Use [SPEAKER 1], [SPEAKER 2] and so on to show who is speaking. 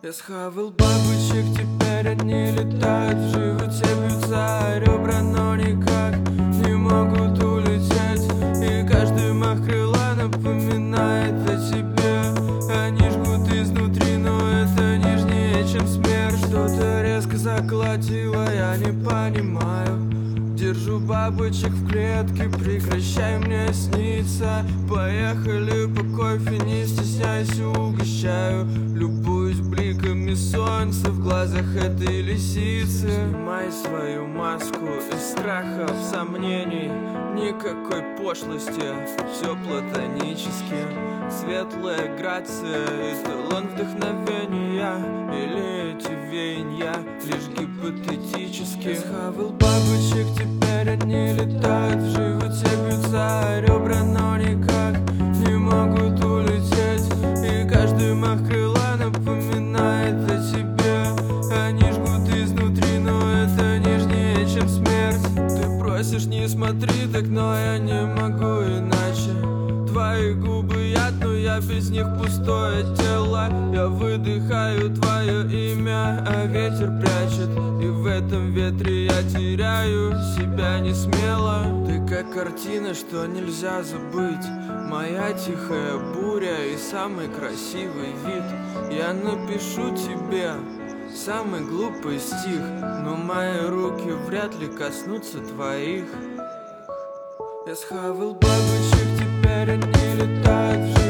[SPEAKER 1] Я схавал бабочек, теперь они летают в животе, бьются ребра, но никак не могут улететь. И каждый мах крыла напоминает о тебе. Они жгут изнутри, но это нежнее, чем смерть. Что-то резко заколотило, я не понимаю. Держу бабочек в клетке, прекращай мне сниться. Поехали по кофе, не стесняйся, угощаю. Любуюсь бликами солнца в глазах этой лисицы. Снимай свою маску из страхов, сомнений. Никакой пошлости, все платонически. Светлая грация, эталон вдохновения. Или эти веяния лишь гипотетически. Схавал бабочек, теперь они летают в животе, бьются ребра, но никак не могут улететь. И каждый мах крыла напоминает о тебе. Они жгут изнутри, но это нежнее, чем смерть. Ты просишь, не смотри так, но я не могу иначе. Твои губы яд, но я без них пустое тело. Я выдыхаю твое имя, а ветер прячет. И в этом ветре я теряю себя не смело. Ты как картина, что нельзя забыть. Моя тихая буря и самый красивый вид. Я напишу тебе самый глупый стих, но мои руки вряд ли коснутся твоих. Я схавал бабочек, теперь они летают в